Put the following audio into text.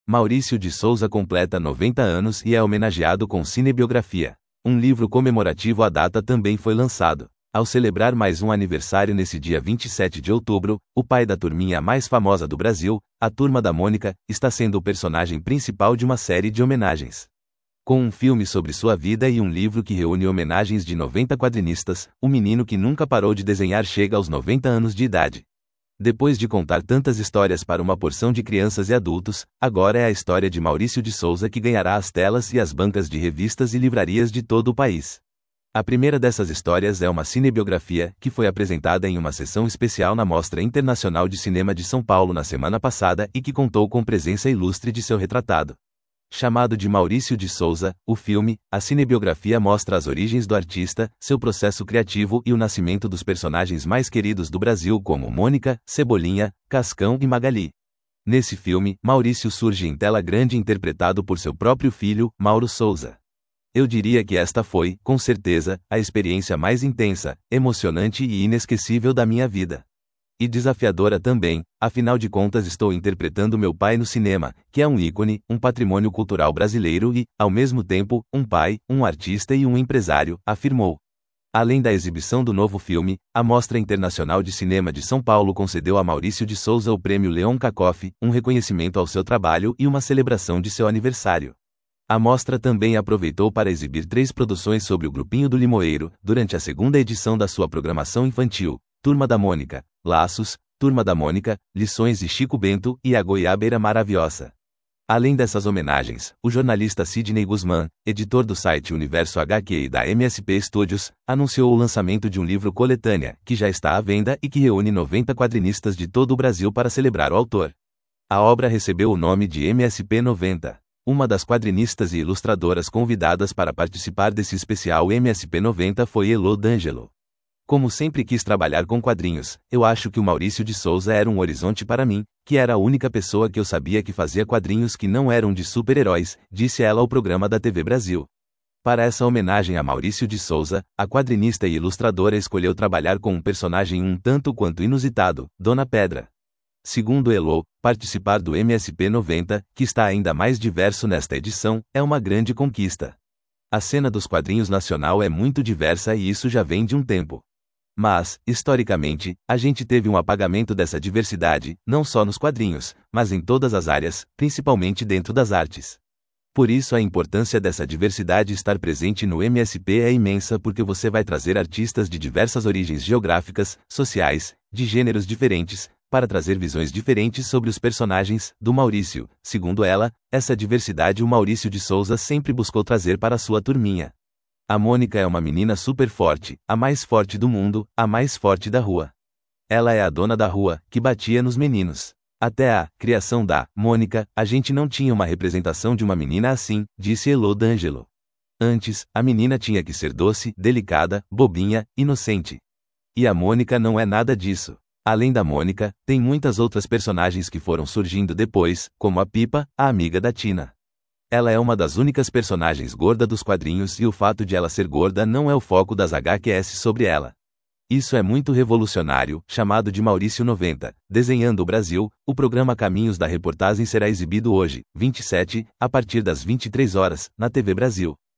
Maurício de Souza completa 90 anos e é homenageado com cinebiografia. Um livro comemorativo à data também foi lançado. Ao celebrar mais um aniversário nesse dia 27 de outubro, o pai da turminha mais famosa do Brasil, a Turma da Mônica, está sendo o personagem principal de uma série de homenagens. Com um filme sobre sua vida e um livro que reúne homenagens de 90 quadrinistas, o menino que nunca parou de desenhar chega aos 90 anos de idade. Depois de contar tantas histórias para uma porção de crianças e adultos, agora é a história de Maurício de Souza que ganhará as telas e as bancas de revistas e livrarias de todo o país. A primeira dessas histórias é uma cinebiografia, que foi apresentada em uma sessão especial na Mostra Internacional de Cinema de São Paulo na semana passada e que contou com presença ilustre de seu retratado. Chamado de Maurício de Souza, o filme, a cinebiografia mostra as origens do artista, seu processo criativo e o nascimento dos personagens mais queridos do Brasil como Mônica, Cebolinha, Cascão e Magali. Nesse filme, Maurício surge em tela grande interpretado por seu próprio filho, Mauro Souza. Eu diria que esta foi, com certeza, a experiência mais intensa, emocionante e inesquecível da minha vida. E desafiadora também, afinal de contas estou interpretando meu pai no cinema, que é um ícone, um patrimônio cultural brasileiro e, ao mesmo tempo, um pai, um artista e um empresário, afirmou. Além da exibição do novo filme, a Mostra Internacional de Cinema de São Paulo concedeu a Maurício de Souza o Prêmio Leon Kacoff, um reconhecimento ao seu trabalho e uma celebração de seu aniversário. A mostra também aproveitou para exibir 3 produções sobre o Grupinho do Limoeiro, durante a segunda edição da sua programação infantil, Turma da Mônica, Laços, Turma da Mônica, Lições de Chico Bento e A Goiabeira Maravilhosa. Além dessas homenagens, o jornalista Sidney Guzmán, editor do site Universo HQ e da MSP Studios, anunciou o lançamento de um livro coletânea, que já está à venda e que reúne 90 quadrinistas de todo o Brasil para celebrar o autor. A obra recebeu o nome de MSP 90. Uma das quadrinistas e ilustradoras convidadas para participar desse especial MSP 90 foi Elô D'Angelo. Como sempre quis trabalhar com quadrinhos, eu acho que o Maurício de Souza era um horizonte para mim, que era a única pessoa que eu sabia que fazia quadrinhos que não eram de super-heróis, disse ela ao programa da TV Brasil. Para essa homenagem a Maurício de Souza, a quadrinista e ilustradora escolheu trabalhar com um personagem um tanto quanto inusitado, Dona Pedra. Segundo Elô, participar do MSP 90, que está ainda mais diverso nesta edição, é uma grande conquista. A cena dos quadrinhos nacional é muito diversa e isso já vem de um tempo. Mas, historicamente, a gente teve um apagamento dessa diversidade, não só nos quadrinhos, mas em todas as áreas, principalmente dentro das artes. Por isso a importância dessa diversidade estar presente no MSP é imensa porque você vai trazer artistas de diversas origens geográficas, sociais, de gêneros diferentes, para trazer visões diferentes sobre os personagens do Maurício. Segundo ela, essa diversidade o Maurício de Souza sempre buscou trazer para a sua turminha. A Mônica é uma menina super forte, a mais forte do mundo, a mais forte da rua. Ela é a dona da rua, que batia nos meninos. Até a criação da Mônica, a gente não tinha uma representação de uma menina assim, disse Elô D'Angelo. Antes, a menina tinha que ser doce, delicada, bobinha, inocente. E a Mônica não é nada disso. Além da Mônica, tem muitas outras personagens que foram surgindo depois, como a Pipa, a amiga da Tina. Ela é uma das únicas personagens gorda dos quadrinhos e o fato de ela ser gorda não é o foco das HQS sobre ela. Isso é muito revolucionário, chamado de Maurício 90, Desenhando o Brasil. O programa Caminhos da Reportagem será exibido hoje, 27, a partir das 23 horas, na TV Brasil.